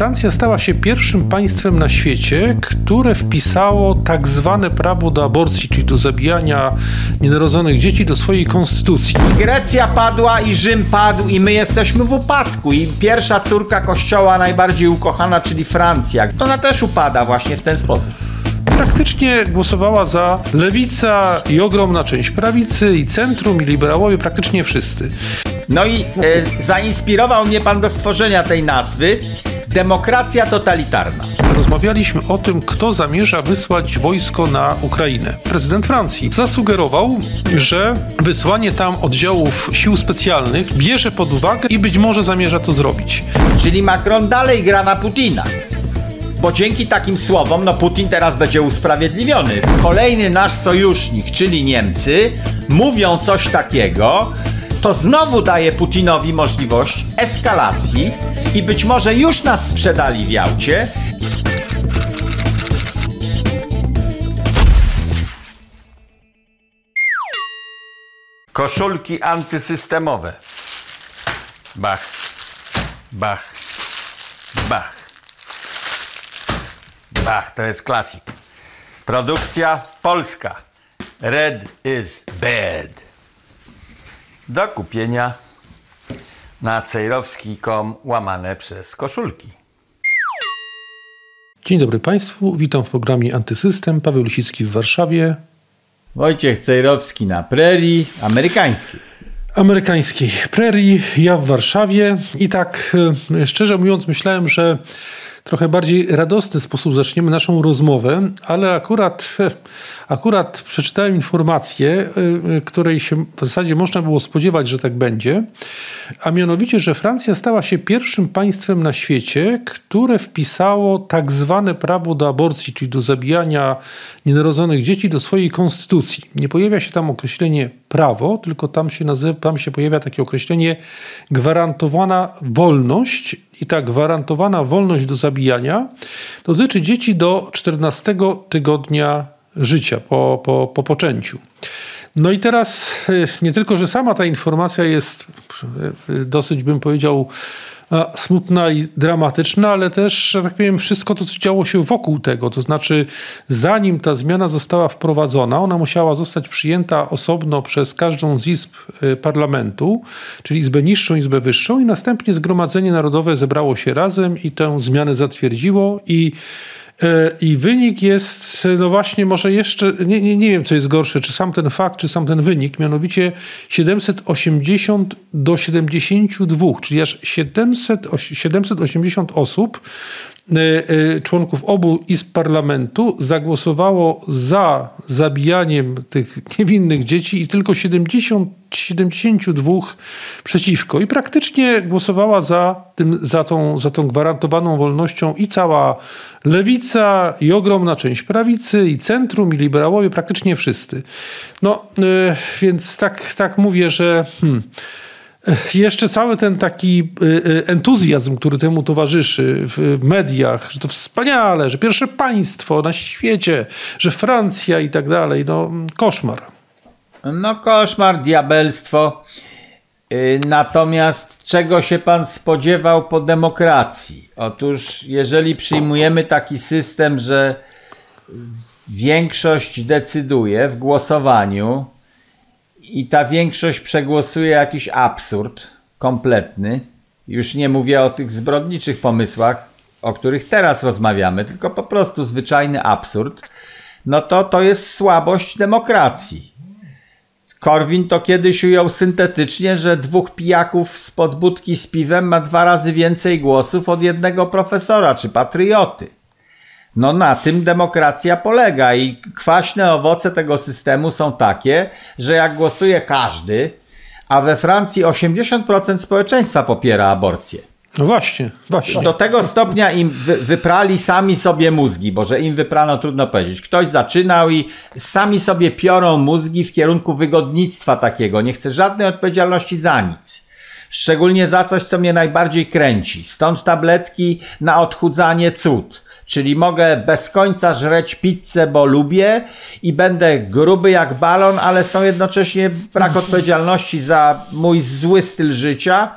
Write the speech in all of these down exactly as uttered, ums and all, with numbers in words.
Francja stała się pierwszym państwem na świecie, które wpisało tak zwane prawo do aborcji, czyli do zabijania nienarodzonych dzieci, do swojej konstytucji. Grecja padła i Rzym padł i my jesteśmy w upadku. I pierwsza córka kościoła najbardziej ukochana, czyli Francja, ona też upada właśnie w ten sposób. Praktycznie głosowała za lewica i ogromna część prawicy i centrum i liberałowie, praktycznie wszyscy. No i e, zainspirował mnie pan do stworzenia tej nazwy demokracja totalitarna. Rozmawialiśmy o tym, kto zamierza wysłać wojsko na Ukrainę. Prezydent Francji zasugerował, że wysłanie tam oddziałów sił specjalnych bierze pod uwagę i być może zamierza to zrobić. Czyli Macron dalej gra na Putina. Bo dzięki takim słowom, no Putin teraz będzie usprawiedliwiony. Kolejny nasz sojusznik, czyli Niemcy, mówią coś takiego, to znowu daje Putinowi możliwość eskalacji i być może już nas sprzedali w Jałcie. Koszulki antysystemowe. Bach, bach, bach. Bach, to jest klasyk. Produkcja polska. Red is bad. Do kupienia na cejrowski kropka com łamane przez koszulki. Dzień dobry Państwu, witam w programie Antysystem. Paweł Lisicki w Warszawie. Wojciech Cejrowski na prerii amerykańskiej. Amerykańskiej prerii, ja w Warszawie. I tak szczerze mówiąc myślałem, że trochę bardziej radosny sposób zaczniemy naszą rozmowę, ale akurat, akurat przeczytałem informację, której się w zasadzie można było spodziewać, że tak będzie, a mianowicie, że Francja stała się pierwszym państwem na świecie, które wpisało tak zwane prawo do aborcji, czyli do zabijania nienarodzonych dzieci, do swojej konstytucji. Nie pojawia się tam określenie prawo, tylko tam się nazywa, tam się pojawia takie określenie gwarantowana wolność. I ta gwarantowana wolność do zabijania dotyczy dzieci do czternastego tygodnia życia po, po, po poczęciu. No i teraz nie tylko, że sama ta informacja jest dosyć, bym powiedział, smutna i dramatyczna, ale też, że tak powiem, wszystko to, co działo się wokół tego. To znaczy, zanim ta zmiana została wprowadzona, ona musiała zostać przyjęta osobno przez każdą z izb parlamentu, czyli izbę niższą, izbę wyższą, i następnie Zgromadzenie Narodowe zebrało się razem i tę zmianę zatwierdziło i I wynik jest, no właśnie, może jeszcze, nie, nie, nie wiem, co jest gorsze, czy sam ten fakt, czy sam ten wynik, mianowicie siedemset osiemdziesiąt do siedemdziesięciu dwóch, czyli aż siedemset osiemdziesiąt osób, członków obu izb parlamentu, zagłosowało za zabijaniem tych niewinnych dzieci i tylko siedemdziesiąt, siedemdziesięciu dwóch przeciwko. I praktycznie głosowała za, tym, za, tą, za tą gwarantowaną wolnością i cała lewica, i ogromna część prawicy, i centrum, i liberałowie, praktycznie wszyscy. No, yy, więc tak, tak mówię, że... Hmm, jeszcze cały ten taki entuzjazm, który temu towarzyszy w mediach, że to wspaniale, że pierwsze państwo na świecie, że Francja i tak dalej, no koszmar. No koszmar, diabelstwo. Natomiast czego się pan spodziewał po demokracji? Otóż jeżeli przyjmujemy taki system, że większość decyduje w głosowaniu, i ta większość przegłosuje jakiś absurd kompletny. Już nie mówię o tych zbrodniczych pomysłach, o których teraz rozmawiamy, tylko po prostu zwyczajny absurd. No to to jest słabość demokracji. Korwin to kiedyś ujął syntetycznie, że dwóch pijaków spod budki z piwem ma dwa razy więcej głosów od jednego profesora czy patrioty. No na tym demokracja polega i kwaśne owoce tego systemu są takie, że jak głosuje każdy, a we Francji osiemdziesiąt procent społeczeństwa popiera aborcję. No właśnie, właśnie. Do tego stopnia im wy, wyprali sami sobie mózgi, bo że im wyprano, trudno powiedzieć. Ktoś zaczynał i sami sobie piorą mózgi w kierunku wygodnictwa takiego. Nie chcę żadnej odpowiedzialności za nic. Szczególnie za coś, co mnie najbardziej kręci. Stąd tabletki na odchudzanie cud. Czyli mogę bez końca żreć pizzę, bo lubię i będę gruby jak balon, ale są jednocześnie brak odpowiedzialności za mój zły styl życia.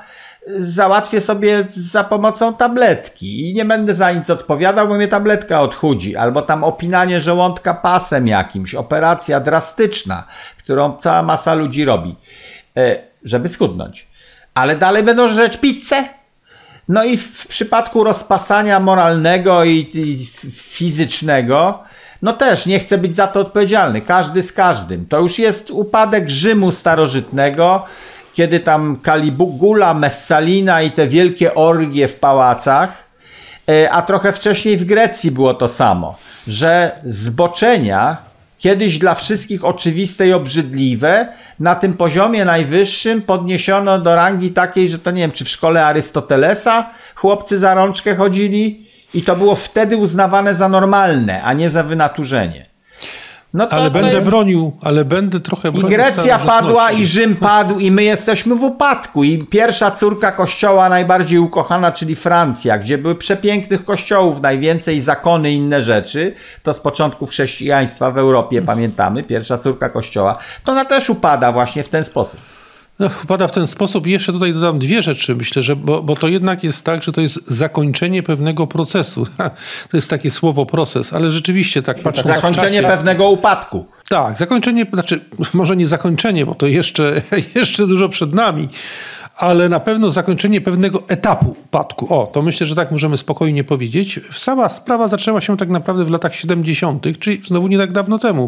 załatwię sobie za pomocą tabletki i nie będę za nic odpowiadał, bo mnie tabletka odchudzi. Albo tam opinanie żołądka pasem jakimś, operacja drastyczna, którą cała masa ludzi robi, żeby schudnąć. Ale dalej będą żreć pizzę. No i w, w przypadku rozpasania moralnego i, i fizycznego, no też nie chcę być za to odpowiedzialny. Każdy z każdym. To już jest upadek Rzymu starożytnego, kiedy tam Caligula, Messalina i te wielkie orgie w pałacach, a trochę wcześniej w Grecji było to samo, że zboczenia, kiedyś dla wszystkich oczywiste i obrzydliwe, na tym poziomie najwyższym podniesiono do rangi takiej, że to nie wiem, czy w szkole Arystotelesa chłopcy za rączkę chodzili i to było wtedy uznawane za normalne, a nie za wynaturzenie. No to, ale będę jest... bronił, ale będę trochę bronił. I Grecja padła, i Rzym padł, i my jesteśmy w upadku. I pierwsza córka kościoła najbardziej ukochana, czyli Francja, gdzie były przepięknych kościołów najwięcej, zakony i inne rzeczy, to z początków chrześcijaństwa w Europie pamiętamy, pierwsza córka kościoła, to ona też upada właśnie w ten sposób. No, upada w ten sposób i jeszcze tutaj dodam dwie rzeczy, myślę, że bo, bo to jednak jest tak, że to jest zakończenie pewnego procesu. To jest takie słowo proces, ale rzeczywiście tak patrząc zakończenie w czasie, pewnego upadku. Tak, zakończenie, znaczy może nie zakończenie, bo to jeszcze, jeszcze dużo przed nami, ale na pewno zakończenie pewnego etapu upadku. O, to myślę, że tak możemy spokojnie powiedzieć. Cała sprawa zaczęła się tak naprawdę w latach siedemdziesiątych, czyli znowu nie tak dawno temu.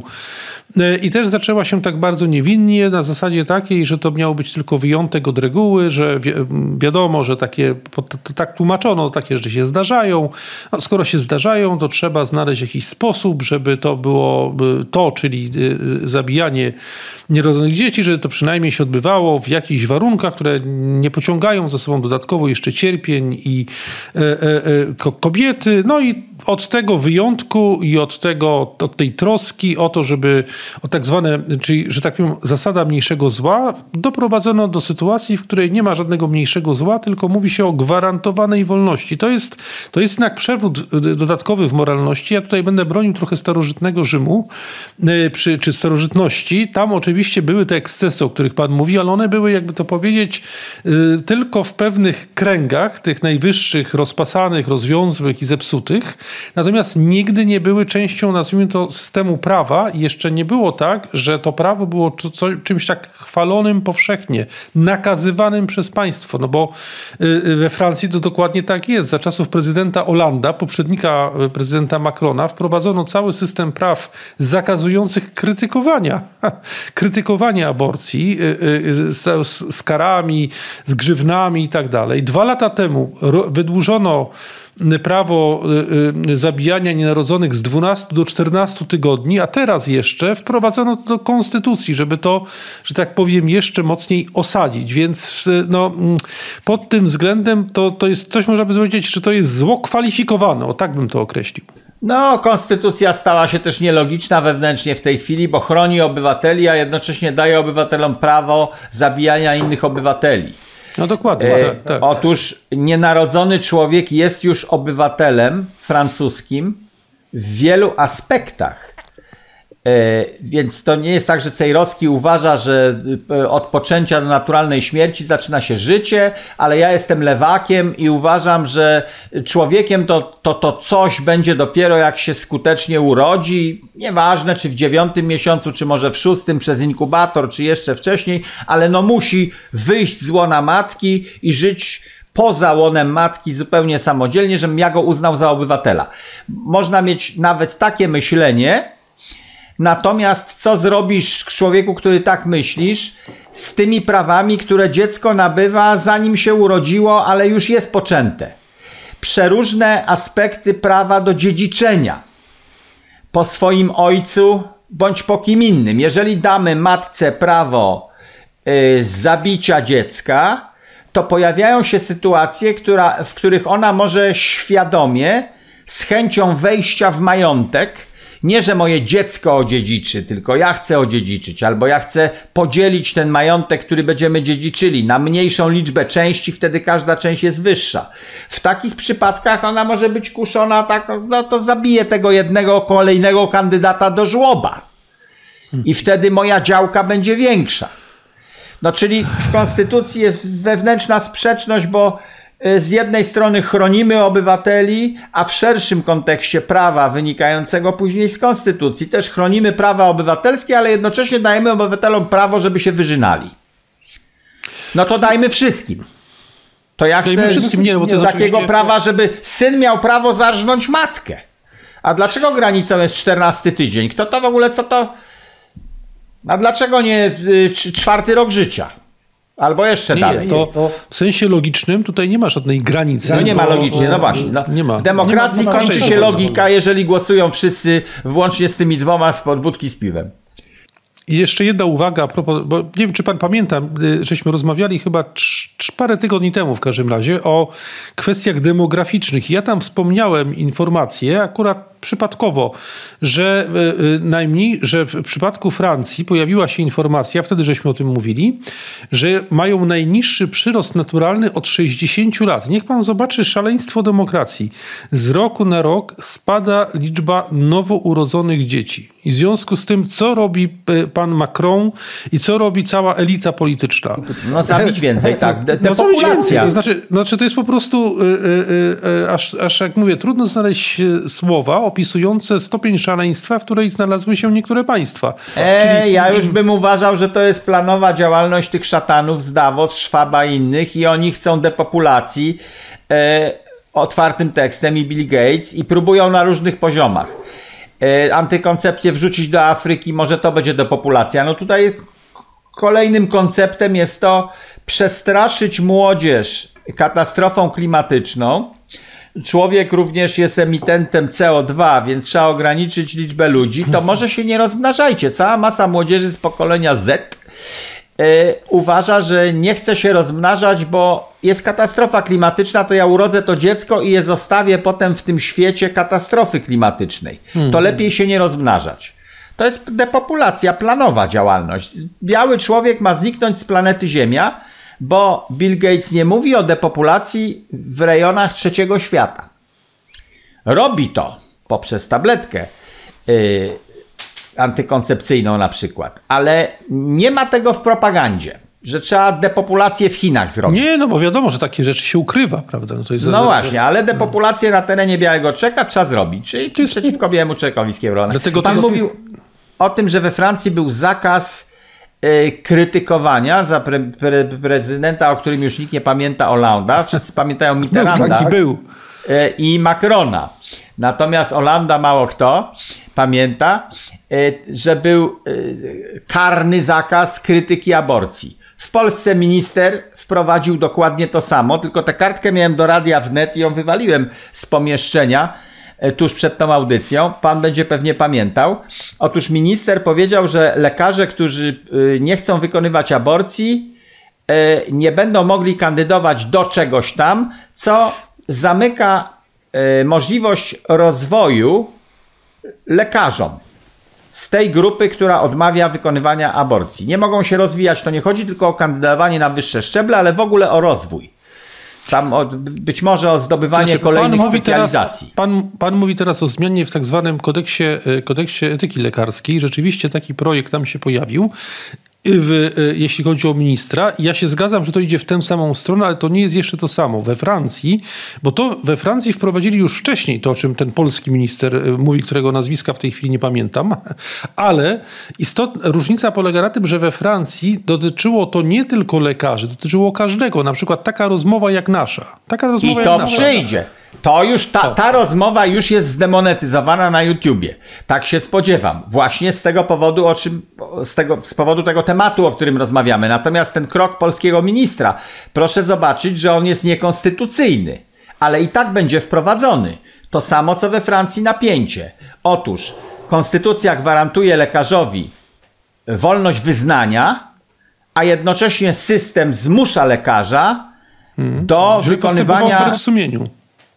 I też zaczęła się tak bardzo niewinnie, na zasadzie takiej, że to miał być tylko wyjątek od reguły, że wi- wiadomo, że takie, to, to tak tłumaczono, takie rzeczy się zdarzają. No, skoro się zdarzają, to trzeba znaleźć jakiś sposób, żeby to było to, czyli zabijanie nierodzonych dzieci, żeby to przynajmniej się odbywało w jakichś warunkach, które nie pociągają za sobą dodatkowo jeszcze cierpień i e, e, kobiety. No i od tego wyjątku i od tego, od tej troski o to, żeby o tak zwane, czyli, że tak powiem, zasada mniejszego zła, doprowadzono do sytuacji, w której nie ma żadnego mniejszego zła, tylko mówi się o gwarantowanej wolności. To jest, to jest jednak przewód dodatkowy w moralności. Ja tutaj będę bronił trochę starożytnego Rzymu, przy, czy starożytności. Tam oczywiście były te ekscesy, o których pan mówi, ale one były, jakby to powiedzieć, tylko w pewnych kręgach, tych najwyższych, rozpasanych, rozwiązłych i zepsutych. Natomiast nigdy nie były częścią, nazwijmy to, systemu prawa i jeszcze nie było tak, że to prawo było co, czymś tak chwalonym powszechnie, nakazywanym przez państwo, no bo we Francji to dokładnie tak jest. Za czasów prezydenta Hollanda, poprzednika prezydenta Macrona, wprowadzono cały system praw zakazujących krytykowania, krytykowania aborcji z, z karami, z grzywnami i tak dalej. Dwa lata temu wydłużono prawo zabijania nienarodzonych z dwunastu do czternastu tygodni, a teraz jeszcze wprowadzono to do konstytucji, żeby to, że tak powiem, jeszcze mocniej osadzić. Więc no, pod tym względem to, to jest coś, można by powiedzieć, że to jest zło kwalifikowane. O, tak bym to określił. No, konstytucja stała się też nielogiczna wewnętrznie w tej chwili, bo chroni obywateli, a jednocześnie daje obywatelom prawo zabijania innych obywateli. No dokładnie. E, tak, tak. Otóż nienarodzony człowiek jest już obywatelem francuskim w wielu aspektach. E, więc to nie jest tak, że Cejrowski uważa, że od poczęcia do naturalnej śmierci zaczyna się życie, ale ja jestem lewakiem i uważam, że człowiekiem to, to, to coś będzie dopiero jak się skutecznie urodzi. Nieważne, czy w dziewiątym miesiącu, czy może w szóstym przez inkubator, czy jeszcze wcześniej, ale no musi wyjść z łona matki i żyć poza łonem matki zupełnie samodzielnie, żebym ja go uznał za obywatela. Można mieć nawet takie myślenie. Natomiast co zrobisz człowieku, który tak myślisz, z tymi prawami, które dziecko nabywa zanim się urodziło, ale już jest poczęte? Przeróżne aspekty prawa do dziedziczenia po swoim ojcu bądź po kim innym. Jeżeli damy matce prawo yy, zabicia dziecka, to pojawiają się sytuacje, która, w których ona może świadomie, z chęcią wejścia w majątek, nie, że moje dziecko odziedziczy, tylko ja chcę odziedziczyć, albo ja chcę podzielić ten majątek, który będziemy dziedziczyli, na mniejszą liczbę części, wtedy każda część jest wyższa. W takich przypadkach ona może być kuszona, tak, no to zabije tego jednego kolejnego kandydata do żłoba. I wtedy moja działka będzie większa. No czyli w Konstytucji jest wewnętrzna sprzeczność, bo z jednej strony chronimy obywateli, a w szerszym kontekście prawa wynikającego później z Konstytucji też chronimy prawa obywatelskie, ale jednocześnie dajemy obywatelom prawo, żeby się wyżynali. No to dajmy wszystkim. To ja chcę wszystkim, nie, no bo to jest takiego oczywiście... prawa, żeby syn miał prawo zarżnąć matkę. A dlaczego granicą jest czternasty tydzień? Kto to w ogóle, co to... A dlaczego nie y, czwarty rok życia? Albo jeszcze nie, dalej. Nie, to w sensie logicznym tutaj nie ma żadnej granicy. No nie bo, ma logicznie, no właśnie. No. Nie ma. W demokracji nie ma, nie ma kończy się logika, jeżeli głosują wszyscy włącznie z tymi dwoma spod budki z piwem. I jeszcze jedna uwaga a propos, bo nie wiem, czy pan pamięta, żeśmy rozmawiali chyba trz, trz, parę tygodni temu w każdym razie o kwestiach demograficznych. I ja tam wspomniałem informację, akurat przypadkowo, że y, najmniej, że w przypadku Francji pojawiła się informacja, wtedy żeśmy o tym mówili, że mają najniższy przyrost naturalny od sześćdziesięciu lat. Niech pan zobaczy szaleństwo demokracji. Z roku na rok spada liczba nowo urodzonych dzieci. I w związku z tym, co robi pan Macron i co robi cała elita polityczna? No zabić więcej, tak. De- no zabić więcej. To znaczy, no, znaczy, to jest po prostu, y, y, y, aż, aż jak mówię, trudno znaleźć słowa opisujące stopień szaleństwa, w której znalazły się niektóre państwa. E, Czyli... Ja już bym uważał, że to jest planowa działalność tych szatanów z Davos, Schwaba i innych i oni chcą depopulacji e, otwartym tekstem i Bill Gates i próbują na różnych poziomach. E, antykoncepcję wrzucić do Afryki, może to będzie depopulacja. No tutaj kolejnym konceptem jest to przestraszyć młodzież katastrofą klimatyczną. Człowiek również jest emitentem C O dwa, więc trzeba ograniczyć liczbę ludzi, to może się nie rozmnażajcie. Cała masa młodzieży z pokolenia Z yy, uważa, że nie chce się rozmnażać, bo jest katastrofa klimatyczna, to ja urodzę to dziecko i je zostawię potem w tym świecie katastrofy klimatycznej. Hmm. To lepiej się nie rozmnażać. To jest depopulacja, planowa działalność. Biały człowiek ma zniknąć z planety Ziemia, bo Bill Gates nie mówi o depopulacji w rejonach trzeciego świata. Robi to poprzez tabletkę yy, antykoncepcyjną na przykład, ale nie ma tego w propagandzie, że trzeba depopulację w Chinach zrobić. Nie, no bo wiadomo, że takie rzeczy się ukrywa, prawda? No, to jest no właśnie, ale depopulację na terenie Białego Czeka trzeba zrobić, czyli to jest przeciwko Białemu Czekowi skierowane. Dlatego Pan jest... mówił o tym, że we Francji był zakaz krytykowania za pre, pre, prezydenta, o którym już nikt nie pamięta, Hollande'a. Wszyscy pamiętają Mitterranda. No, taki był. I Macrona. Natomiast Hollanda mało kto pamięta, że był karny zakaz krytyki aborcji. W Polsce minister wprowadził dokładnie to samo, tylko tę kartkę miałem do Radia Wnet i ją wywaliłem z pomieszczenia tuż przed tą audycją. Pan będzie pewnie pamiętał. Otóż minister powiedział, że lekarze, którzy nie chcą wykonywać aborcji, nie będą mogli kandydować do czegoś tam, co zamyka możliwość rozwoju lekarzom z tej grupy, która odmawia wykonywania aborcji. Nie mogą się rozwijać, to nie chodzi tylko o kandydowanie na wyższe szczeble, ale w ogóle o rozwój. Tam o, być może o zdobywanie znaczy, kolejnych pan specjalizacji. Teraz, pan, pan mówi teraz o zmianie w tak zwanym kodeksie, kodeksie etyki lekarskiej. Rzeczywiście taki projekt tam się pojawił. W, jeśli chodzi o ministra. Ja się zgadzam, że to idzie w tę samą stronę, ale to nie jest jeszcze to samo. We Francji, bo to we Francji wprowadzili już wcześniej to, o czym ten polski minister mówi, którego nazwiska w tej chwili nie pamiętam, ale istotna różnica polega na tym, że we Francji dotyczyło to nie tylko lekarzy, dotyczyło każdego. Na przykład taka rozmowa jak nasza. Taka rozmowa I jak to nasza. przyjdzie. To już ta, ta rozmowa już jest zdemonetyzowana na YouTubie. Tak się spodziewam. Właśnie z tego powodu, o czym, z, tego, z powodu tego tematu, o którym rozmawiamy. Natomiast ten krok polskiego ministra, proszę zobaczyć, że on jest niekonstytucyjny, ale i tak będzie wprowadzony. To samo, co we Francji napięcie. Otóż konstytucja gwarantuje lekarzowi wolność wyznania, a jednocześnie system zmusza lekarza hmm. do Żeby wykonywania wbrew sumieniu.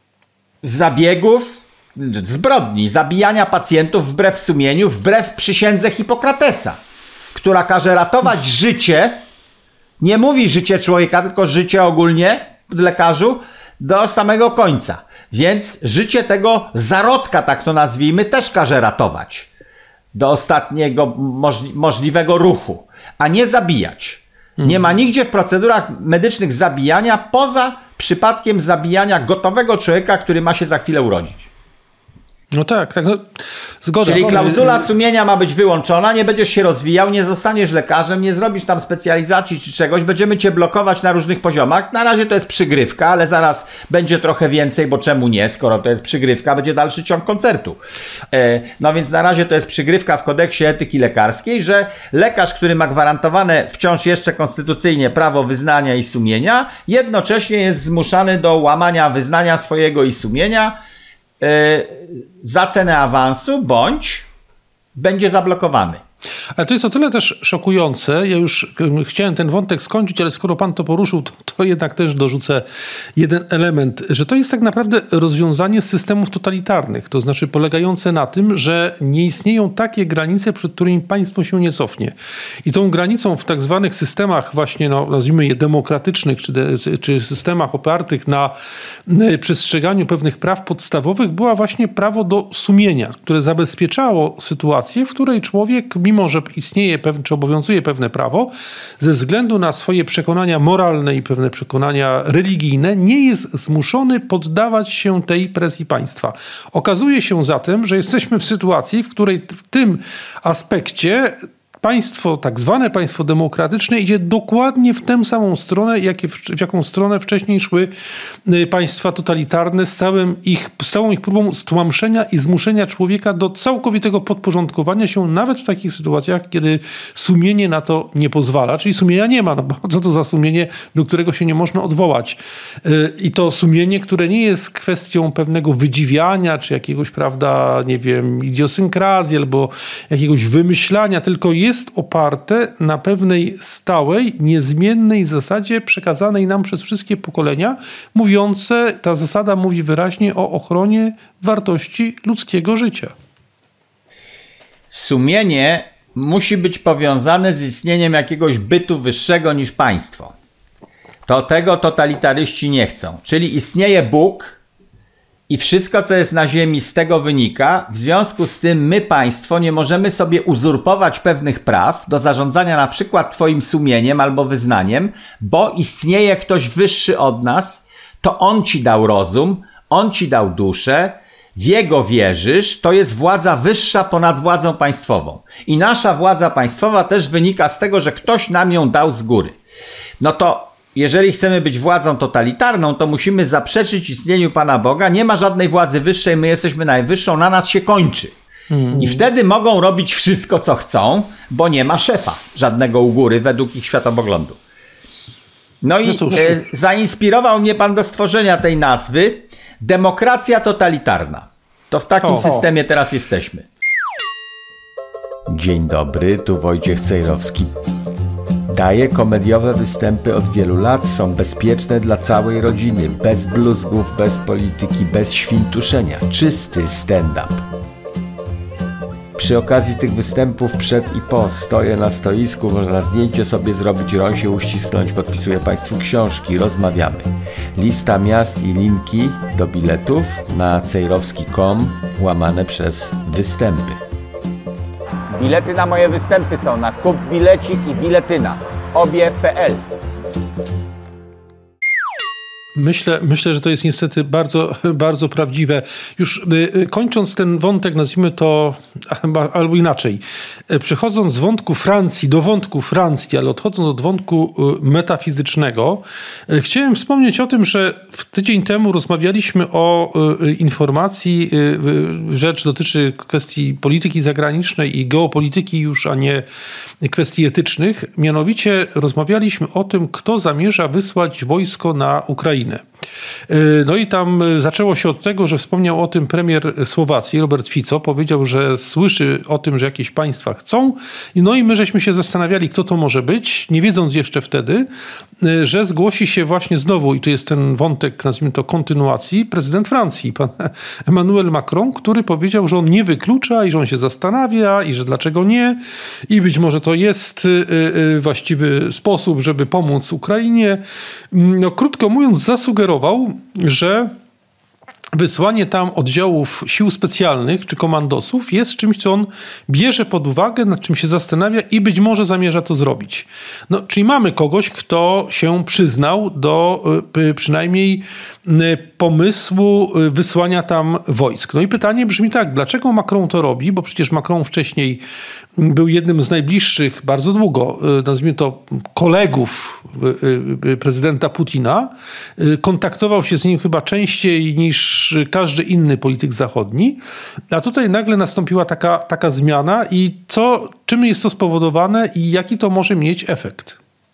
zabiegów, zbrodni, zabijania pacjentów wbrew sumieniu, wbrew przysiędze Hipokratesa, która każe ratować życie, nie mówi życie człowieka, tylko życie ogólnie lekarzu do samego końca. Więc życie tego zarodka, tak to nazwijmy, też każe ratować do ostatniego możli- możliwego ruchu, a nie zabijać. Nie ma nigdzie w procedurach medycznych zabijania poza przypadkiem zabijania gotowego człowieka, który ma się za chwilę urodzić. No tak, tak, no, zgoda. Czyli klauzula sumienia ma być wyłączona, nie będziesz się rozwijał, nie zostaniesz lekarzem, nie zrobisz tam specjalizacji czy czegoś, będziemy cię blokować na różnych poziomach. Na razie to jest przygrywka, ale zaraz będzie trochę więcej, bo czemu nie, skoro to jest przygrywka, będzie dalszy ciąg koncertu. No więc na razie to jest przygrywka w kodeksie etyki lekarskiej, że lekarz, który ma gwarantowane wciąż jeszcze konstytucyjnie prawo wyznania i sumienia, jednocześnie jest zmuszany do łamania wyznania swojego i sumienia za cenę awansu, bądź będzie zablokowany. Ale to jest o tyle też szokujące. Ja już chciałem ten wątek skończyć, ale skoro pan to poruszył, to, to jednak też dorzucę jeden element, że to jest tak naprawdę rozwiązanie systemów totalitarnych, to znaczy polegające na tym, że nie istnieją takie granice, przed którymi państwo się nie cofnie. I tą granicą w tak zwanych systemach właśnie, no, nazwijmy je demokratycznych, czy, de, czy systemach opartych na przestrzeganiu pewnych praw podstawowych była właśnie prawo do sumienia, które zabezpieczało sytuację, w której człowiek, mimo że istnieje pewne, czy obowiązuje pewne prawo, ze względu na swoje przekonania moralne i pewne przekonania religijne, nie jest zmuszony poddawać się tej presji państwa. Okazuje się zatem, że jesteśmy w sytuacji, w której w tym aspekcie państwo, tak zwane państwo demokratyczne, idzie dokładnie w tę samą stronę, jak, w jaką stronę wcześniej szły państwa totalitarne z, całym ich, z całą ich próbą stłamszenia i zmuszenia człowieka do całkowitego podporządkowania się, nawet w takich sytuacjach, kiedy sumienie na to nie pozwala. Czyli sumienia nie ma, no bo co to za sumienie, do którego się nie można odwołać. I to sumienie, które nie jest kwestią pewnego wydziwiania, czy jakiegoś, prawda, nie wiem, idiosynkrazji, albo jakiegoś wymyślania, tylko jest jest oparte na pewnej stałej, niezmiennej zasadzie przekazanej nam przez wszystkie pokolenia, mówiące, ta zasada mówi wyraźnie o ochronie wartości ludzkiego życia. Sumienie musi być powiązane z istnieniem jakiegoś bytu wyższego niż państwo. To tego totalitaryści nie chcą. Czyli istnieje Bóg i wszystko, co jest na ziemi, z tego wynika. W związku z tym my, państwo, nie możemy sobie uzurpować pewnych praw do zarządzania na przykład twoim sumieniem albo wyznaniem, bo istnieje ktoś wyższy od nas, to on ci dał rozum, on ci dał duszę, w jego wierzysz, to jest władza wyższa ponad władzą państwową. I nasza władza państwowa też wynika z tego, że ktoś nam ją dał z góry. No to jeżeli chcemy być władzą totalitarną, to musimy zaprzeczyć istnieniu Pana Boga. Nie ma żadnej władzy wyższej, my jesteśmy najwyższą, na nas się kończy. Mm. I wtedy mogą robić wszystko, co chcą, bo nie ma szefa żadnego u góry według ich światopoglądu. No i no e, zainspirował mnie Pan do stworzenia tej nazwy demokracja totalitarna. To w takim o, systemie o. teraz jesteśmy. Dzień dobry, tu Wojciech Cejrowski. Daję komediowe występy od wielu lat, są bezpieczne dla całej rodziny, bez bluzgów, bez polityki, bez świntuszenia. Czysty stand-up. Przy okazji tych występów przed i po stoję na stoisku, można zdjęcie sobie zrobić, rąsie uścisnąć, podpisuję Państwu książki, rozmawiamy. Lista miast i linki do biletów na cejrowski kropka com łamane przez występy. Bilety na moje występy są na Kup Bilecik i Biletyna. Obie kropka pe el. Myślę, myślę, że to jest niestety bardzo, bardzo prawdziwe. Już kończąc ten wątek, nazwijmy to albo inaczej. Przechodząc z wątku Francji do wątku Francji, ale odchodząc od wątku metafizycznego, chciałem wspomnieć o tym, że w tydzień temu rozmawialiśmy o informacji, rzecz dotyczy kwestii polityki zagranicznej i geopolityki już, a nie kwestii etycznych. Mianowicie rozmawialiśmy o tym, kto zamierza wysłać wojsko na Ukrainę. No i tam zaczęło się od tego, że wspomniał o tym premier Słowacji, Robert Fico, powiedział, że słyszy o tym, że jakieś państwa chcą. No i my żeśmy się zastanawiali, kto to może być, nie wiedząc jeszcze wtedy, że zgłosi się właśnie znowu, i tu jest ten wątek, nazwijmy to kontynuacji, prezydent Francji, pan Emmanuel Macron, który powiedział, że on nie wyklucza i że on się zastanawia i że dlaczego nie i być może to jest właściwy sposób, żeby pomóc Ukrainie. No krótko mówiąc, zasugerował, że wysłanie tam oddziałów sił specjalnych czy komandosów jest czymś, co on bierze pod uwagę, nad czym się zastanawia i być może zamierza to zrobić. No, czyli mamy kogoś, kto się przyznał do y, przynajmniej y, pomysłu y, wysłania tam wojsk. No i pytanie brzmi tak, dlaczego Macron to robi? Bo przecież Macron wcześniej był jednym z najbliższych, bardzo długo, y, nazwijmy to kolegów y, y, prezydenta Putina. Y, kontaktował się z nim chyba częściej niż każdy inny polityk zachodni, a tutaj nagle nastąpiła taka, taka zmiana i co, czym jest to spowodowane i jaki to może mieć efekt?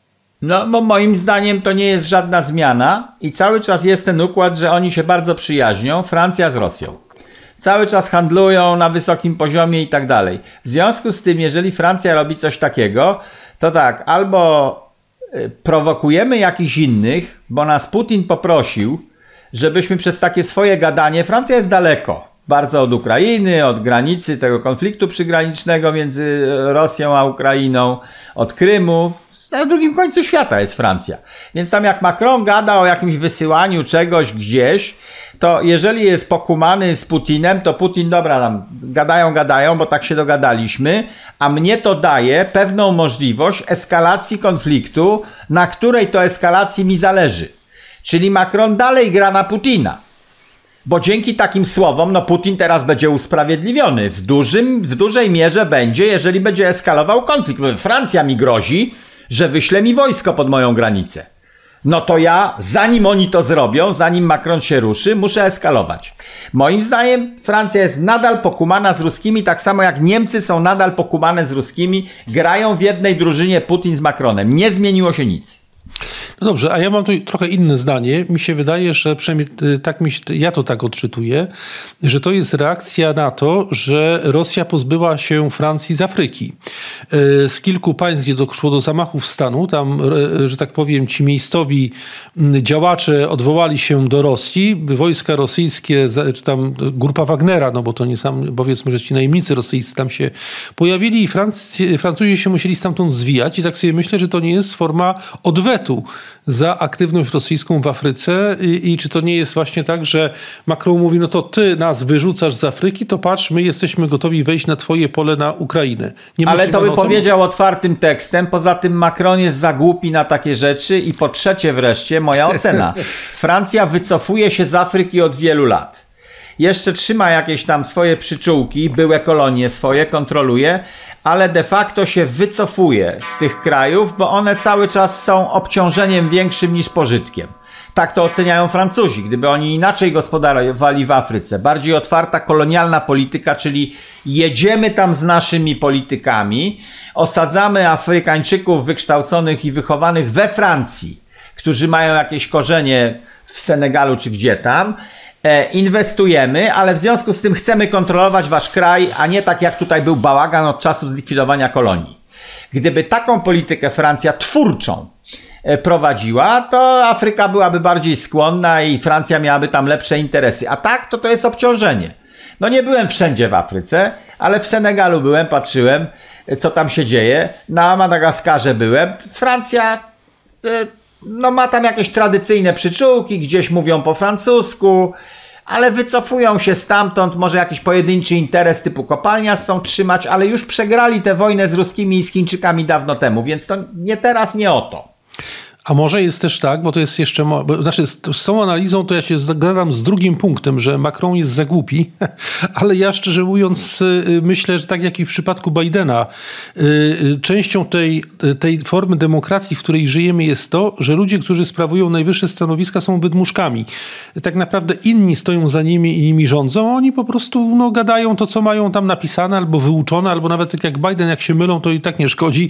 No, bo moim zdaniem to nie jest żadna zmiana i cały czas jest ten układ, że oni się bardzo przyjaźnią, Francja z Rosją. Cały czas handlują na wysokim poziomie i tak dalej. W związku z tym, jeżeli Francja robi coś takiego, to tak, albo prowokujemy jakichś innych, bo nas Putin poprosił, żebyśmy przez takie swoje gadanie, Francja jest daleko, bardzo od Ukrainy, od granicy tego konfliktu przygranicznego między Rosją a Ukrainą, od Krymu, na drugim końcu świata jest Francja. Więc tam jak Macron gada o jakimś wysyłaniu czegoś gdzieś, to jeżeli jest pokumany z Putinem, to Putin, dobra, nam gadają, gadają, bo tak się dogadaliśmy, a mnie to daje pewną możliwość eskalacji konfliktu, na której to eskalacji mi zależy. Czyli Macron dalej gra na Putina. Bo dzięki takim słowom, no Putin teraz będzie usprawiedliwiony. W, dużym, w dużej mierze będzie, jeżeli będzie eskalował konflikt. Francja mi grozi, że wyśle mi wojsko pod moją granicę. No to ja, zanim oni to zrobią, zanim Macron się ruszy, muszę eskalować. Moim zdaniem Francja jest nadal pokumana z ruskimi, tak samo jak Niemcy są nadal pokumane z ruskimi. Grają w jednej drużynie Putin z Macronem. Nie zmieniło się nic. No dobrze, a ja mam tu trochę inne zdanie. Mi się wydaje, że przynajmniej tak mi się, ja to tak odczytuję, że to jest reakcja na to, że Rosja pozbyła się Francji z Afryki. Z kilku państw, gdzie doszło do zamachów stanu, tam, że tak powiem, ci miejscowi działacze odwołali się do Rosji, wojska rosyjskie, czy tam grupa Wagnera, no bo to nie sam, powiedzmy, że ci najemnicy rosyjscy tam się pojawili i Franc- Francuzi się musieli stamtąd zwijać i tak sobie myślę, że to nie jest forma odwetu za aktywność rosyjską w Afryce i, i czy to nie jest właśnie tak, że Macron mówi, no to ty nas wyrzucasz z Afryki, to patrz, my jesteśmy gotowi wejść na twoje pole na Ukrainę. Nie Ale to by powiedział otwartym tekstem, poza tym Macron jest za głupi na takie rzeczy i po trzecie wreszcie moja ocena. Francja wycofuje się z Afryki od wielu lat. Jeszcze trzyma jakieś tam swoje przyczółki, były kolonie swoje, kontroluje, ale de facto się wycofuje z tych krajów, bo one cały czas są obciążeniem większym niż pożytkiem. Tak to oceniają Francuzi. Gdyby oni inaczej gospodarowali w Afryce, bardziej otwarta kolonialna polityka, czyli jedziemy tam z naszymi politykami, osadzamy Afrykańczyków wykształconych i wychowanych we Francji, którzy mają jakieś korzenie w Senegalu czy gdzie tam, inwestujemy, ale w związku z tym chcemy kontrolować wasz kraj, a nie tak jak tutaj był bałagan od czasu zlikwidowania kolonii. Gdyby taką politykę Francja twórczą prowadziła, to Afryka byłaby bardziej skłonna i Francja miałaby tam lepsze interesy. A tak, to to jest obciążenie. No nie byłem wszędzie w Afryce, ale w Senegalu byłem, patrzyłem, co tam się dzieje. Na Madagaskarze byłem. Francja no, ma tam jakieś tradycyjne przyczółki, gdzieś mówią po francusku, ale wycofują się stamtąd, może jakiś pojedynczy interes typu kopalnia chcą trzymać, ale już przegrali tę wojnę z Ruskimi i z Chińczykami dawno temu, więc to nie teraz, nie o to. A może jest też tak, bo to jest jeszcze... Bo, znaczy z, z tą analizą to ja się zgadzam z drugim punktem, że Macron jest za głupi, ale ja szczerze mówiąc myślę, że tak jak i w przypadku Bidena, częścią tej, tej formy demokracji, w której żyjemy jest to, że ludzie, którzy sprawują najwyższe stanowiska są wydmuszkami. Tak naprawdę inni stoją za nimi i nimi rządzą, a oni po prostu no, gadają to, co mają tam napisane albo wyuczone, albo nawet tak jak Biden, jak się mylą, to i tak nie szkodzi,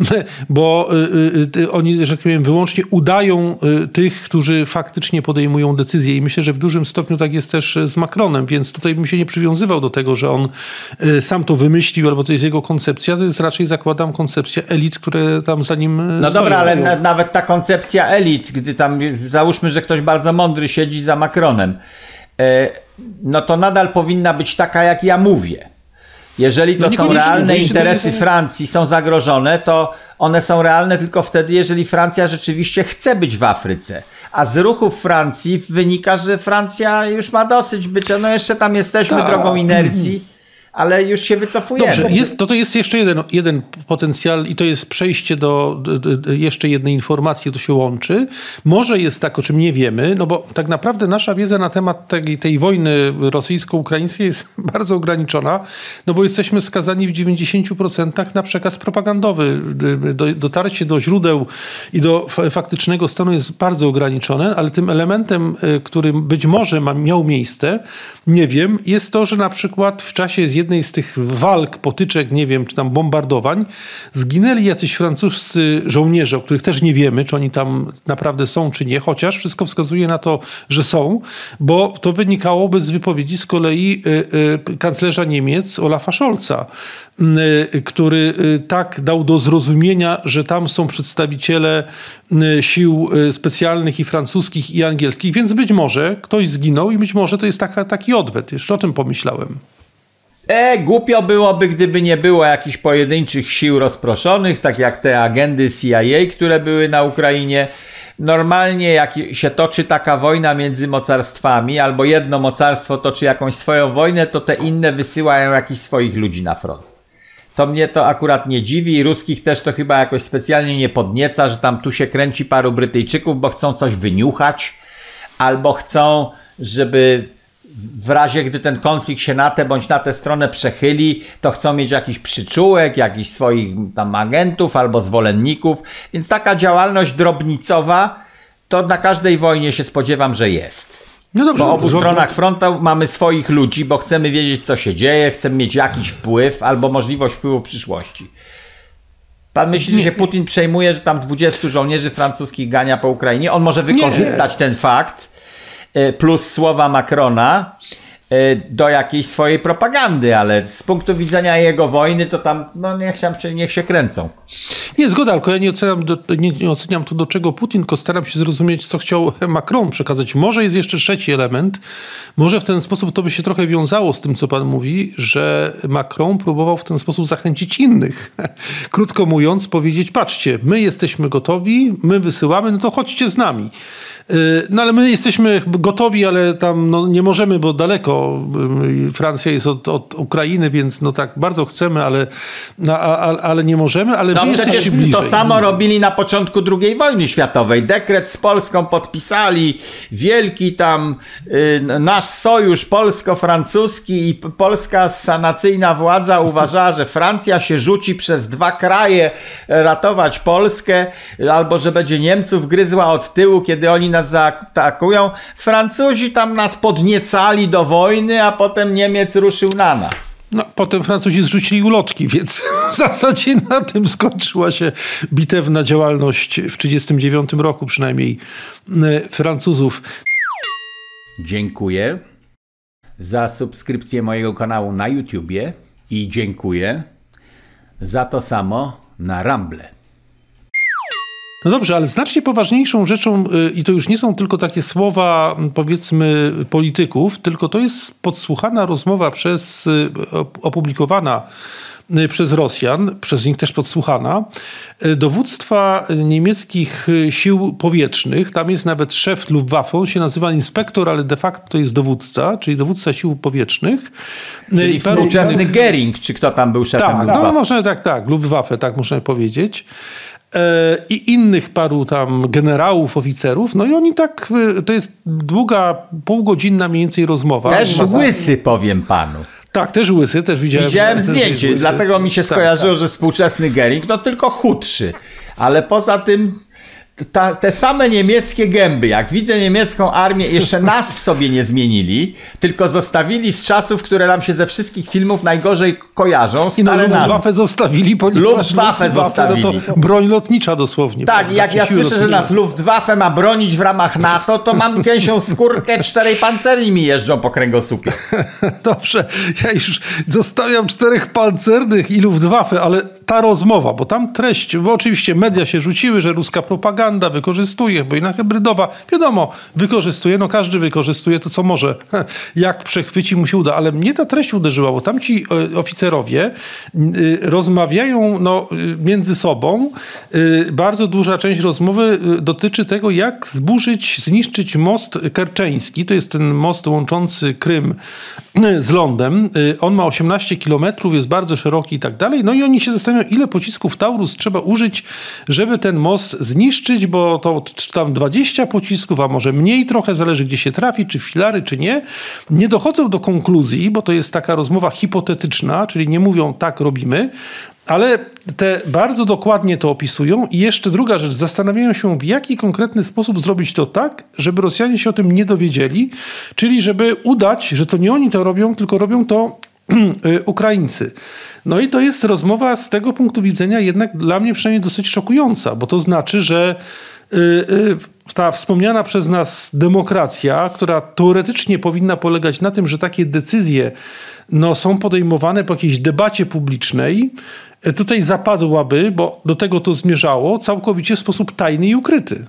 bo y, y, oni, że tak powiem, wyłącznie udają y, tych, którzy faktycznie podejmują decyzje i myślę, że w dużym stopniu tak jest też z Macronem, więc tutaj bym się nie przywiązywał do tego, że on y, sam to wymyślił, albo to jest jego koncepcja, to jest raczej, zakładam, koncepcja elit, które tam za nim No stoją. dobra, ale na, nawet ta koncepcja elit, gdy tam, załóżmy, że ktoś bardzo mądry siedzi za Macronem, y, no to nadal powinna być taka, jak ja mówię. Jeżeli to no są realne interesy jest... Francji, są zagrożone, to one są realne tylko wtedy, jeżeli Francja rzeczywiście chce być w Afryce. A z ruchów Francji wynika, że Francja już ma dosyć bycia, no jeszcze tam jesteśmy Ta. drogą inercji, ale już się wycofujemy. Dobrze, jest, to, to jest jeszcze jeden, jeden potencjał i to jest przejście do, do, do jeszcze jednej informacji, to się łączy. Może jest tak, o czym nie wiemy, no bo tak naprawdę nasza wiedza na temat tej, tej wojny rosyjsko-ukraińskiej jest bardzo ograniczona, no bo jesteśmy skazani w dziewięćdziesięciu procentach na przekaz propagandowy. Do, dotarcie do źródeł i do faktycznego stanu jest bardzo ograniczone, ale tym elementem, który być może ma, miał miejsce, nie wiem, jest to, że na przykład w czasie z jednej z tych walk, potyczek, nie wiem, czy tam bombardowań, zginęli jacyś francuscy żołnierze, o których też nie wiemy, czy oni tam naprawdę są, czy nie, chociaż wszystko wskazuje na to, że są, bo to wynikałoby z wypowiedzi z kolei y, y, kanclerza Niemiec Olafa Scholza, y, który y, tak dał do zrozumienia, że tam są przedstawiciele y, sił y, specjalnych i francuskich, i angielskich, więc być może ktoś zginął i być może to jest taka, taki odwet. Jeszcze o tym pomyślałem. E, głupio byłoby, gdyby nie było jakichś pojedynczych sił rozproszonych, tak jak te agendy C I A, które były na Ukrainie. Normalnie jak się toczy taka wojna między mocarstwami, albo jedno mocarstwo toczy jakąś swoją wojnę, to te inne wysyłają jakichś swoich ludzi na front. To mnie to akurat nie dziwi i ruskich też to chyba jakoś specjalnie nie podnieca, że tam tu się kręci paru Brytyjczyków, bo chcą coś wyniuchać, albo chcą, żeby w razie, gdy ten konflikt się na tę bądź na tę stronę przechyli, to chcą mieć jakiś przyczółek, jakichś swoich tam agentów albo zwolenników. Więc taka działalność drobnicowa to na każdej wojnie się spodziewam, że jest. No dobrze, po obu dobrze. stronach frontu mamy swoich ludzi, bo chcemy wiedzieć, co się dzieje, chcemy mieć jakiś wpływ albo możliwość wpływu w przyszłości. Pan myśli, że Putin przejmuje, że tam dwudziestu żołnierzy francuskich gania po Ukrainie? On może wykorzystać nie. ten fakt plus słowa Macrona do jakiejś swojej propagandy, ale z punktu widzenia jego wojny to tam, no niech się, niech się kręcą. Nie, zgoda, tylko ja nie oceniam, do, nie, nie oceniam tu do czego Putin, tylko staram się zrozumieć, co chciał Macron przekazać. Może jest jeszcze trzeci element, może w ten sposób to by się trochę wiązało z tym, co pan mówi, że Macron próbował w ten sposób zachęcić innych. Krótko mówiąc, powiedzieć, patrzcie, my jesteśmy gotowi, my wysyłamy, no to chodźcie z nami. No ale my jesteśmy gotowi, ale tam no, nie możemy, bo daleko. Francja jest od, od Ukrainy, więc no tak bardzo chcemy, ale, no, a, ale nie możemy, ale no wy przecież bliżej. To samo robili na początku drugiej wojny światowej. Dekret z Polską podpisali, wielki tam y, nasz sojusz polsko-francuski i polska sanacyjna władza uważała, że Francja się rzuci przez dwa kraje ratować Polskę, albo że będzie Niemców gryzła od tyłu, kiedy oni nas zaatakują. Francuzi tam nas podniecali do wojny, a potem Niemiec ruszył na nas. No, potem Francuzi zrzucili ulotki, więc w zasadzie na tym skończyła się bitewna działalność w trzydziestym dziewiątym roku przynajmniej Francuzów. Dziękuję za subskrypcję mojego kanału na YouTubie i dziękuję za to samo na Rumble. No dobrze, ale znacznie poważniejszą rzeczą, i to już nie są tylko takie słowa, powiedzmy, polityków, tylko to jest podsłuchana rozmowa przez, opublikowana przez Rosjan, przez nich też podsłuchana, dowództwa niemieckich sił powietrznych. Tam jest nawet szef Luftwaffe, on się nazywa inspektor, ale de facto to jest dowódca, czyli dowódca sił powietrznych. Czyli współczesny innych... Goering, czy kto tam był szefem tak, Luftwaffe? No można tak, tak, Luftwaffe, tak można powiedzieć. I innych paru tam generałów, oficerów, no i oni tak, to jest długa, półgodzinna mniej więcej rozmowa. Też łysy, powiem panu. Tak, też łysy, też widziałem. Widziałem zdjęcie, dlatego mi się skojarzyło, tak, tak. że współczesny Goering, no tylko chudszy, ale poza tym ta, te same niemieckie gęby, jak widzę niemiecką armię, jeszcze nas w sobie nie zmienili, tylko zostawili z czasów, które nam się ze wszystkich filmów najgorzej kojarzą, stare I no, Luftwaffe zostawili, ponieważ Luftwaffe zostawili. No to broń lotnicza dosłownie. Tak, prawda? Jak ja słyszę, lotnicze. Że nas Luftwaffe ma bronić w ramach NATO, to mam gęsią skórkę, czterej pancerni mi jeżdżą po kręgosłupie. Dobrze, ja już zostawiam czterech pancernych i Luftwaffe, ale ta rozmowa, bo tam treść, bo oczywiście media się rzuciły, że ruska propaganda wykorzystuje, wojna hybrydowa, wiadomo, wykorzystuje, no każdy wykorzystuje to, co może, jak przechwyci mu się uda, ale mnie ta treść uderzyła, bo tam ci oficerowie rozmawiają no, między sobą. Bardzo duża część rozmowy dotyczy tego, jak zburzyć, zniszczyć most kerczeński, to jest ten most łączący Krym z lądem. On ma osiemnaście kilometrów, jest bardzo szeroki i tak dalej. No i oni się zastanawiają, ile pocisków Taurus trzeba użyć, żeby ten most zniszczyć, bo to tam dwadzieścia pocisków, a może mniej trochę, zależy gdzie się trafi, czy filary, czy nie. Nie dochodzą do konkluzji, bo to jest taka rozmowa hipotetyczna, czyli nie mówią tak robimy, ale te bardzo dokładnie to opisują i jeszcze druga rzecz, zastanawiają się, w jaki konkretny sposób zrobić to tak, żeby Rosjanie się o tym nie dowiedzieli, czyli żeby udać, że to nie oni to robią, tylko robią to Ukraińcy. No i to jest rozmowa z tego punktu widzenia jednak dla mnie przynajmniej dosyć szokująca, bo to znaczy, że ta wspomniana przez nas demokracja, która teoretycznie powinna polegać na tym, że takie decyzje no, są podejmowane po jakiejś debacie publicznej, tutaj zapadłaby, bo do tego to zmierzało, całkowicie w sposób tajny i ukryty.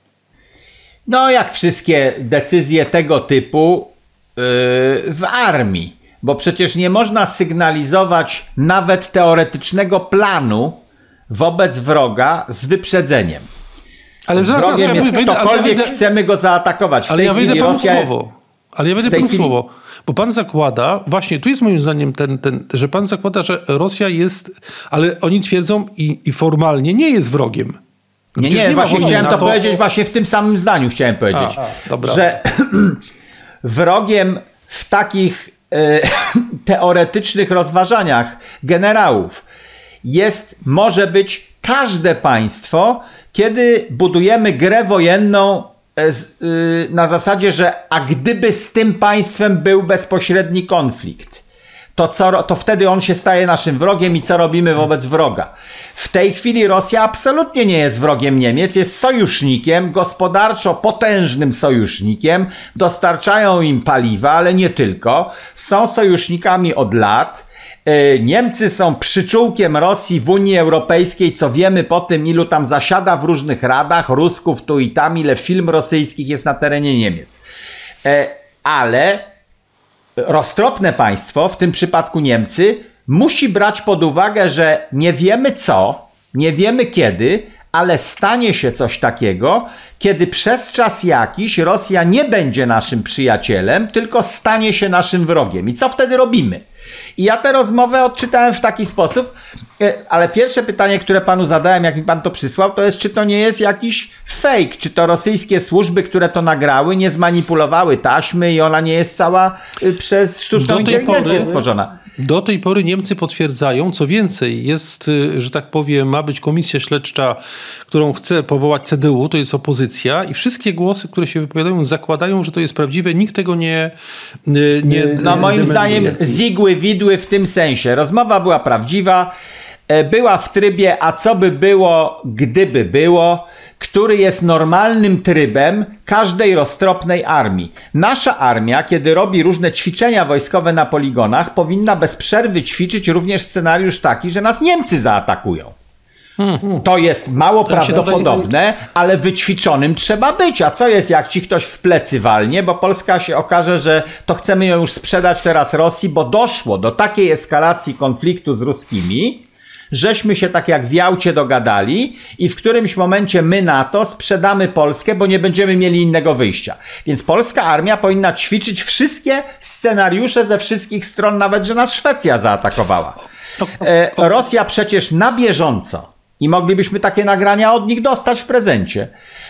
No jak wszystkie decyzje tego typu yy, w armii, bo przecież nie można sygnalizować nawet teoretycznego planu wobec wroga z wyprzedzeniem. Ale zaraz, Wrogiem ja jest wyjdę, ktokolwiek, ja wyjdę, chcemy go zaatakować. W ale tej ja wejdę panu słowo. Jest, ale ja wejdę panu chwili... słowo. Bo pan zakłada, właśnie tu jest moim zdaniem ten, ten, że pan zakłada, że Rosja jest, ale oni twierdzą i, i formalnie nie jest wrogiem. No nie, nie, nie właśnie chciałem to, to powiedzieć właśnie w tym samym zdaniu chciałem powiedzieć, a, a, że wrogiem w takich e, teoretycznych rozważaniach generałów jest, może być każde państwo, kiedy budujemy grę wojenną na zasadzie, że a gdyby z tym państwem był bezpośredni konflikt, to, co, to wtedy on się staje naszym wrogiem i co robimy wobec wroga. W tej chwili Rosja absolutnie nie jest wrogiem Niemiec, jest sojusznikiem, gospodarczo potężnym sojusznikiem, dostarczają im paliwa, ale nie tylko, są sojusznikami od lat. Niemcy są przyczółkiem Rosji w Unii Europejskiej, co wiemy po tym, ilu tam zasiada w różnych radach, Rusków tu i tam, ile firm rosyjskich jest na terenie Niemiec. Ale roztropne państwo, w tym przypadku Niemcy, musi brać pod uwagę, że nie wiemy co, nie wiemy kiedy, ale stanie się coś takiego, kiedy przez czas jakiś Rosja nie będzie naszym przyjacielem, tylko stanie się naszym wrogiem. I co wtedy robimy? I ja tę rozmowę odczytałem w taki sposób, ale pierwsze pytanie, które panu zadałem, jak mi pan to przysłał, to jest, czy to nie jest jakiś fake, czy to rosyjskie służby, które to nagrały, nie zmanipulowały taśmy i ona nie jest cała przez sztuczną inteligencję stworzona. Do tej pory Niemcy potwierdzają, co więcej, jest, że tak powiem, ma być komisja śledcza, którą chce powołać C D U, to jest opozycja i wszystkie głosy, które się wypowiadają, zakładają, że to jest prawdziwe, nikt tego nie nie No moim dementuje. Zdaniem zigły, widły w tym sensie. Rozmowa była prawdziwa, była w trybie, a co by było, gdyby było, który jest normalnym trybem każdej roztropnej armii. Nasza armia, kiedy robi różne ćwiczenia wojskowe na poligonach, powinna bez przerwy ćwiczyć również scenariusz taki, że nas Niemcy zaatakują. Hmm. To jest mało to prawdopodobne, tutaj... ale wyćwiczonym trzeba być. A co jest, jak ci ktoś w plecy walnie, bo Polska się okaże, że to chcemy ją już sprzedać teraz Rosji, bo doszło do takiej eskalacji konfliktu z ruskimi, żeśmy się tak jak w Jałcie dogadali i w którymś momencie my NATO sprzedamy Polskę, bo nie będziemy mieli innego wyjścia. Więc polska armia powinna ćwiczyć wszystkie scenariusze ze wszystkich stron, nawet że nas Szwecja zaatakowała. E, Rosja przecież na bieżąco, i moglibyśmy takie nagrania od nich dostać w prezencie,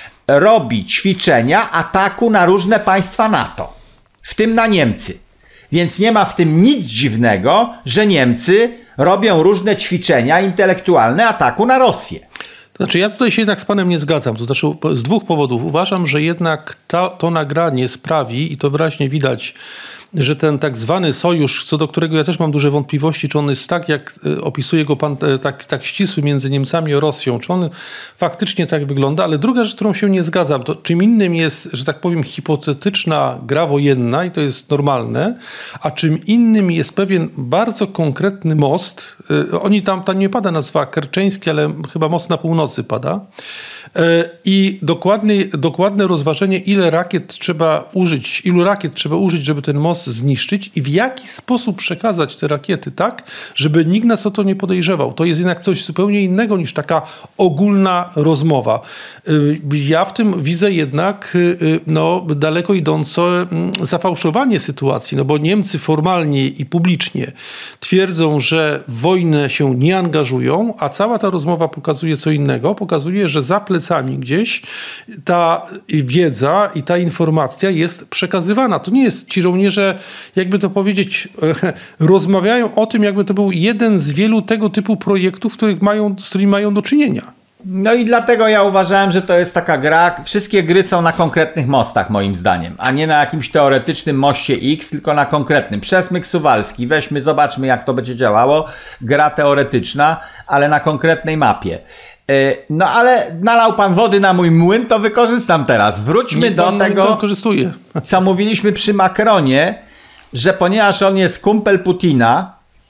robi ćwiczenia ataku na różne państwa NATO, w tym na Niemcy. Więc nie ma w tym nic dziwnego, że Niemcy robią różne ćwiczenia intelektualne ataku na Rosję. Znaczy ja tutaj się jednak z panem nie zgadzam. To znaczy z dwóch powodów. Uważam, że jednak ta, to nagranie sprawi, i to wyraźnie widać że ten tak zwany sojusz, co do którego ja też mam duże wątpliwości, czy on jest tak, jak opisuje go pan, tak, tak ścisły między Niemcami a Rosją, czy on faktycznie tak wygląda, ale druga rzecz, którą się nie zgadzam, to czym innym jest, że tak powiem, hipotetyczna gra wojenna i to jest normalne, a czym innym jest pewien bardzo konkretny most, oni tam, tam nie pada nazwa kerczeński, ale chyba most na północy pada, i dokładnie, dokładne rozważenie, ile rakiet trzeba użyć, ilu rakiet trzeba użyć, żeby ten most zniszczyć i w jaki sposób przekazać te rakiety tak, żeby nikt nas o to nie podejrzewał. To jest jednak coś zupełnie innego niż taka ogólna rozmowa. Ja w tym widzę jednak no, daleko idące zafałszowanie sytuacji, no bo Niemcy formalnie i publicznie twierdzą, że w wojnę się nie angażują, a cała ta rozmowa pokazuje co innego. Pokazuje, że za plecami gdzieś ta wiedza i ta informacja jest przekazywana. To nie jest, ci żołnierze, jakby to powiedzieć, rozmawiają o tym, jakby to był jeden z wielu tego typu projektów, których mają, z którymi mają do czynienia. No i dlatego ja uważałem, że to jest taka gra, wszystkie gry są na konkretnych mostach moim zdaniem, a nie na jakimś teoretycznym moście X, tylko na konkretnym. Przesmyk Suwalski, weźmy, zobaczmy jak to będzie działało, gra teoretyczna, ale na konkretnej mapie. No ale nalał pan wody na mój młyn, to wykorzystam teraz. Wróćmy do tego, co mówiliśmy przy Macronie, że ponieważ on jest kumpel Putina,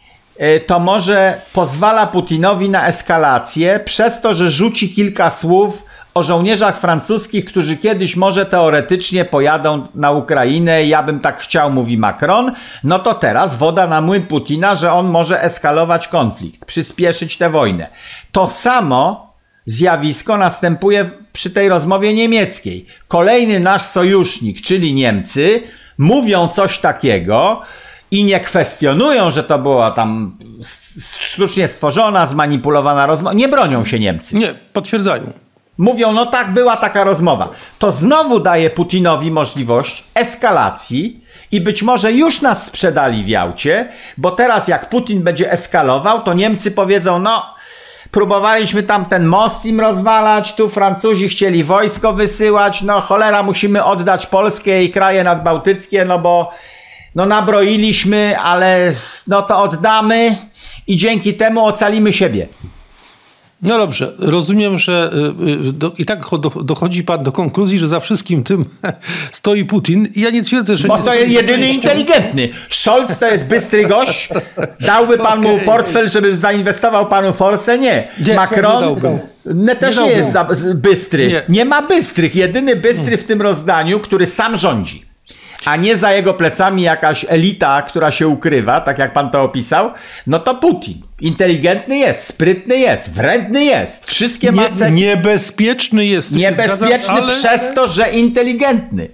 to może pozwala Putinowi na eskalację przez to, że rzuci kilka słów o żołnierzach francuskich, którzy kiedyś może teoretycznie pojadą na Ukrainę. Ja bym tak chciał, mówi Macron. No to teraz woda na młyn Putina, że on może eskalować konflikt, przyspieszyć tę wojnę. To samo zjawisko następuje przy tej rozmowie niemieckiej. Kolejny nasz sojusznik, czyli Niemcy, mówią coś takiego i nie kwestionują, że to była tam sztucznie stworzona, zmanipulowana rozmowa. Nie bronią się Niemcy. Nie, potwierdzają. Mówią, no tak, była taka rozmowa. To znowu daje Putinowi możliwość eskalacji i być może już nas sprzedali w Jałcie, bo teraz jak Putin będzie eskalował, to Niemcy powiedzą, no próbowaliśmy tam ten most im rozwalać, tu Francuzi chcieli wojsko wysyłać, no cholera, musimy oddać Polskę i kraje nadbałtyckie, no bo no nabroiliśmy, ale no to oddamy i dzięki temu ocalimy siebie. No dobrze, rozumiem, że do, i tak do, dochodzi pan do konkluzji, że za wszystkim tym stoi Putin. I ja nie twierdzę, że... Bo nie to jest jedyny inteligentny. Scholz to jest bystry gość. Dałby pan okay. mu portfel, żeby zainwestował panu forsę? Nie. nie Macron nie też nie, nie jest za, bystry. Nie. nie ma bystrych. Jedyny bystry w tym rozdaniu, który sam rządzi. A nie za jego plecami jakaś elita, która się ukrywa, tak jak pan to opisał, no to Putin. Inteligentny jest, sprytny jest, wredny jest. Wszystkie nie, ma cechy. Niebezpieczny jest. Niebezpieczny zgadzam, ale... przez to, że inteligentny.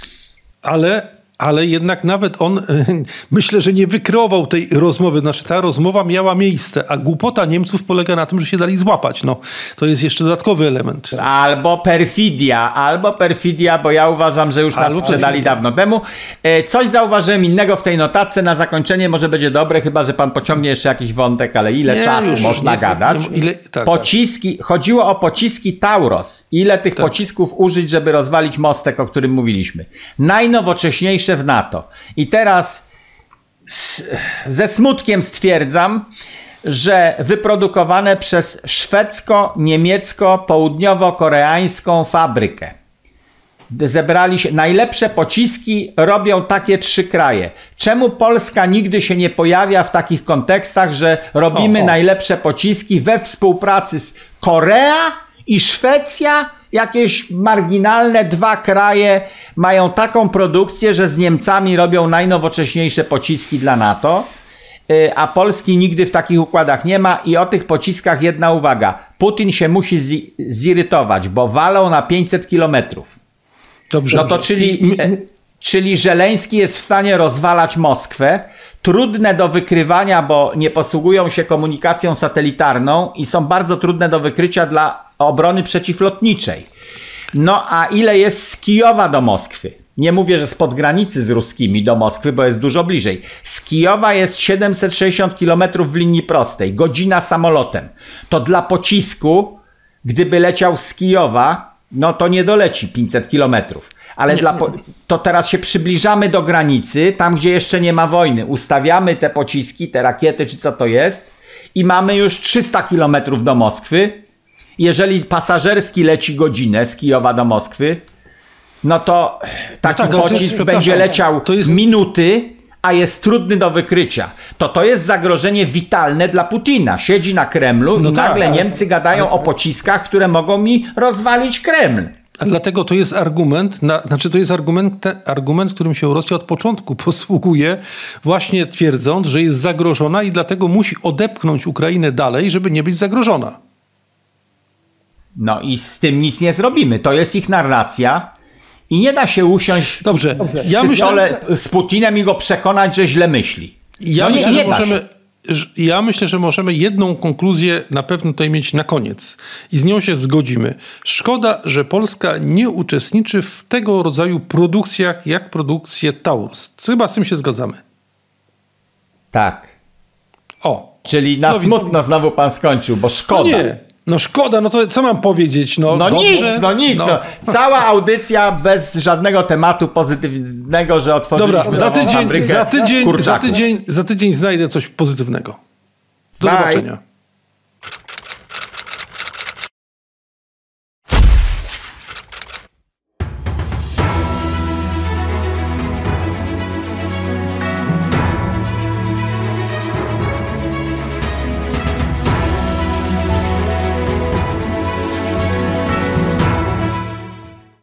Ale... Ale jednak nawet on, myślę, że nie wykreował tej rozmowy. Znaczy ta rozmowa miała miejsce, a głupota Niemców polega na tym, że się dali złapać. No, to jest jeszcze dodatkowy element. Albo perfidia, albo perfidia, bo ja uważam, że już nas albo sprzedali perfidia. dawno temu. Coś zauważyłem innego w tej notatce. Na zakończenie może będzie dobre, chyba że pan pociągnie jeszcze jakiś wątek, ale ile nie, czasu już, można nie, gadać. Nie, ile, tak, pociski, tak. Chodziło o pociski Tauros. Ile tych tak. pocisków użyć, żeby rozwalić mostek, o którym mówiliśmy. Najnowocześniejszy w NATO. I teraz ze smutkiem stwierdzam, że wyprodukowane przez szwedzko-niemiecko-południowo-koreańską fabrykę. Zebrali się, najlepsze pociski robią takie trzy kraje. Czemu Polska nigdy się nie pojawia w takich kontekstach, że robimy o, o. najlepsze pociski we współpracy z Korea i Szwecja? Jakieś marginalne dwa kraje mają taką produkcję, że z Niemcami robią najnowocześniejsze pociski dla NATO, a Polski nigdy w takich układach nie ma. I o tych pociskach jedna uwaga. Putin się musi zirytować, bo walą na pięćset kilometrów. Dobrze. No to czyli, czyli Żeleński jest w stanie rozwalać Moskwę. Trudne do wykrywania, bo nie posługują się komunikacją satelitarną i są bardzo trudne do wykrycia dla obrony przeciwlotniczej. No a ile jest z Kijowa do Moskwy? Nie mówię, że spod granicy z ruskimi do Moskwy, bo jest dużo bliżej. Z Kijowa jest siedemset sześćdziesiąt kilometrów w linii prostej, godzina samolotem. To dla pocisku, gdyby leciał z Kijowa, no to nie doleci pięćset kilometrów. Ale Nie, dla nie. po... to teraz się przybliżamy do granicy, tam gdzie jeszcze nie ma wojny. Ustawiamy te pociski, te rakiety, czy co to jest i mamy już trzysta kilometrów do Moskwy. Jeżeli pasażerski leci godzinę z Kijowa do Moskwy, no to taki tak, ale to jest, pocisk przepraszam, będzie leciał to jest- minuty, a jest trudny do wykrycia. To to jest zagrożenie witalne dla Putina. Siedzi na Kremlu No i tak, nagle ale- Niemcy gadają o pociskach, które mogą mi rozwalić Kreml. A dlatego to jest argument, na, znaczy to jest argument, te, argument, którym się Rosja od początku posługuje, właśnie twierdząc, że jest zagrożona i dlatego musi odepchnąć Ukrainę dalej, żeby nie być zagrożona. No i z tym nic nie zrobimy. To jest ich narracja i nie da się usiąść Dobrze, ja przy myślę, stole z Putinem i go przekonać, że źle myśli. ja no nie, myślę, nie że da możemy... się. że- Ja myślę, że możemy jedną konkluzję na pewno tutaj mieć na koniec i z nią się zgodzimy. Szkoda, że Polska nie uczestniczy w tego rodzaju produkcjach jak produkcje Taurus. Chyba z tym się zgadzamy. Tak. O. Czyli na No, smutno znowu pan skończył, bo No szkoda. nie, no szkoda, no to co mam powiedzieć? No, No dobrze, nic, no nic. no. No. Cała audycja bez żadnego tematu pozytywnego, że otworzyliśmy Dobra, za nową tydzień, fabrykę za, tydzień, za, kurczaków. tydzień, za tydzień znajdę coś pozytywnego. Do Bye. zobaczenia.